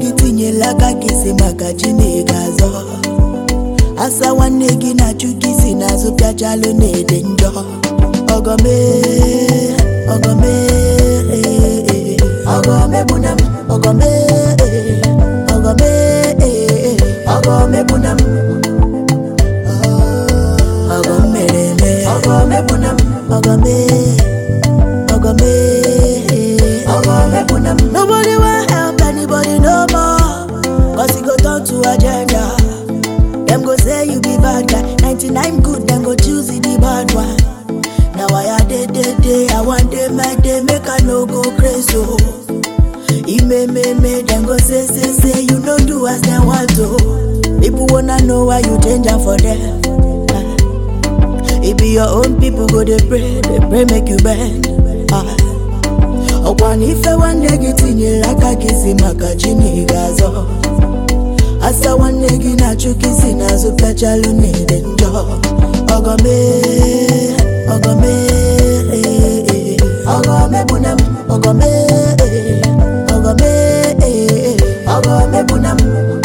gị tinyela aka gị si maka Chineke azọ. Asa nwanne gị na-achụ gị si n'azụ pịachalụ na-ede njọ. Ogome ogome ogome bunam ogome ogome ogome bunam ogome reme ogome bunam ogome ogome ogome bunam. Nobody will help anybody no more, cause it go turn to agenda. Them go say you be bad guy, 99 good, them go choose the bad one. Now I day, I want day, my day, make I no go crazy. Oh, me, them go say, you don't do as they want to. People wanna know why you change for them. It be your own people go they pray make you bend. Oh, one if I want to get in your like I kiss him, I got you. Asa one negi na chukizi na zuka chalu ndenjo. Ogome, ogome, ogome bunam, ogome, ogome, ogome bunam.